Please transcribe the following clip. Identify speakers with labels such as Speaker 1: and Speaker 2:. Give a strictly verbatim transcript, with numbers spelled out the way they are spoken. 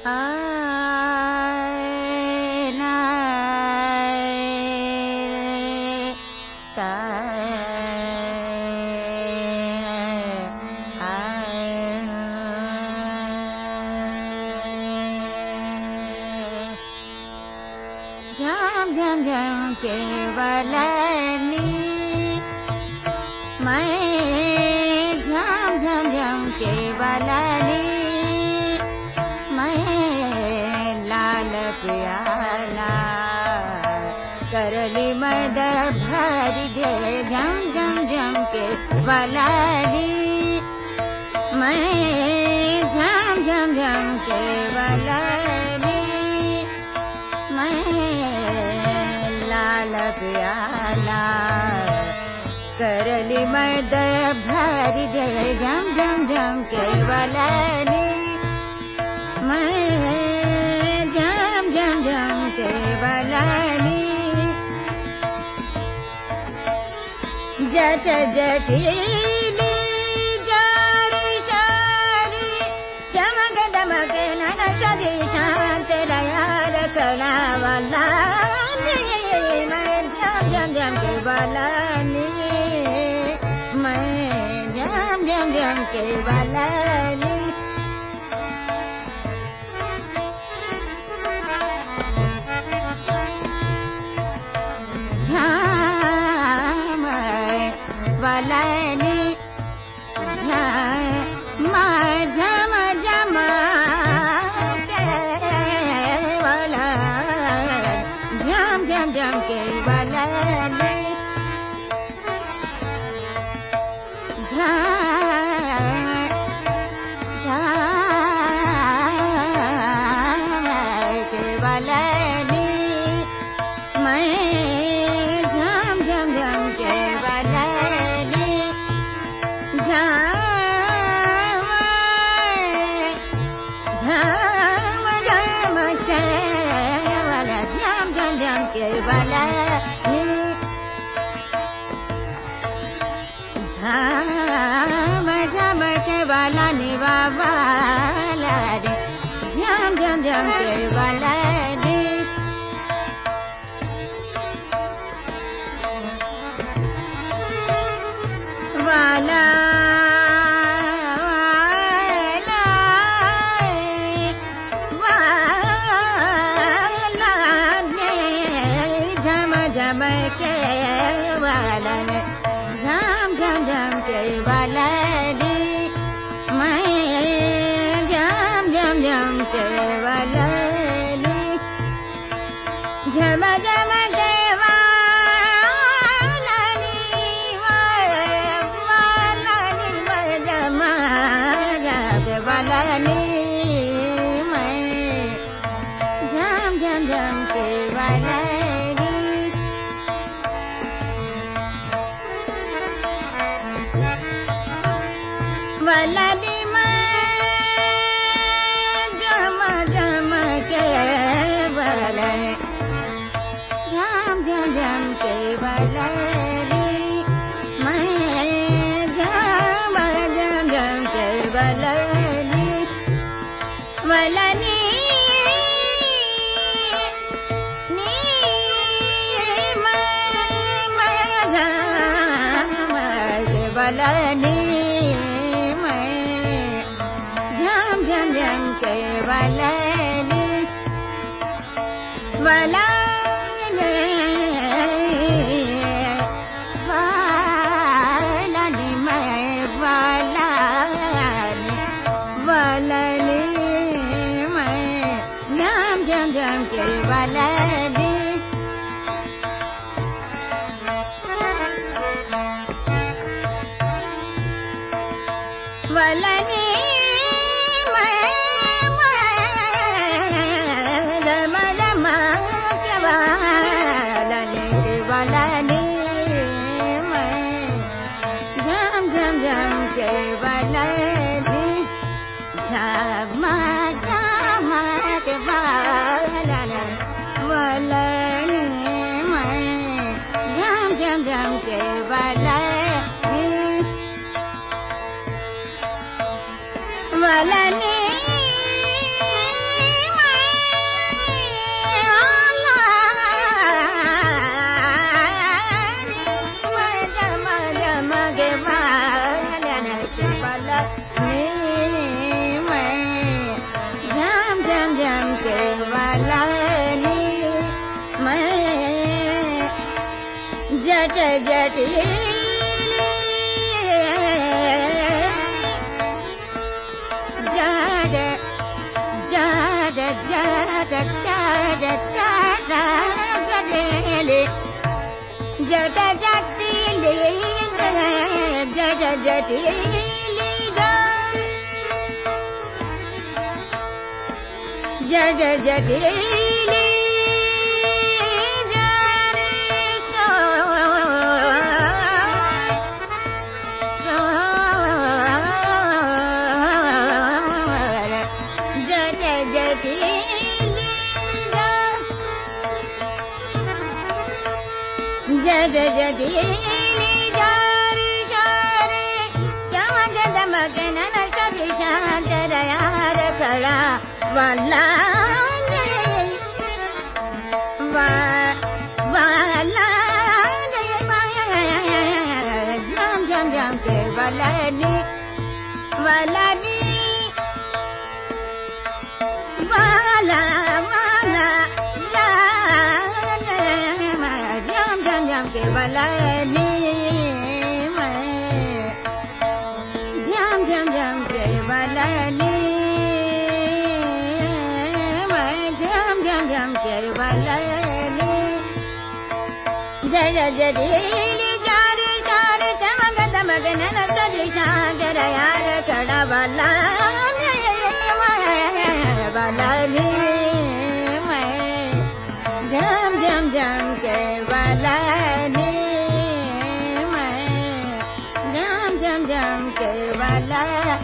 Speaker 1: झम झम झम के वलनी मैं झम झम झम के वलनी मैं लाल प्याला करली मद भरी दे झम झम झम के वलनी मैं झम झम झम के वलनी लाल प्याला करली मद भरी दे झम झम झम के वलनी मैं झम झम झम के वलनी जट जटिली जारी शारी चमक दमक नन सदी शांत दयाल कला वाला झम झम के वलनी मैं झम झम झम के वलनी झम वलनी झम झम झम के वलनी झम झम झम के वलनी झम झम के वलनी वाला रे झम झम झम के वलनी वाला झम झम के वलनी झम झम झम के वलनी मैं झम झम झम के वलनी झम झम के वलनी वलनी मैं झम झम के वलनी मैं झम झम झम के वलनी वलनी मैं झम झम के वलनी झम झम झम के वलनी मैं झम झम झम के वलनी वलनी मैं झम वलनी झम झम के वलनी वलनी वलनी मैं वलनी वलनी मैं झम झम झम के वलनी वलनी वलनी मैं झम झम झम के वलनी झम झम के वलनी वलनी मैं झम झम झम के वलनी वलनी जटी जड जड जड जड जडेले जड जटीले जड जटीले जड जटीले जद जदीली जारी जारे चांद दमकन न सभी शांत यार खड़ा वाला वाला जम जम जम के वाला नी वाला नी वाला वाला के बलनी मैं झम झम झम के बलनी मैं झम झम झम के बलनी जय जय जदीली जारी जारी चमक दमक नन सजी सागर यार खड़ा बलनी बलनी मैं झम झम झम के बलनी मैं झम झम झम के बलनी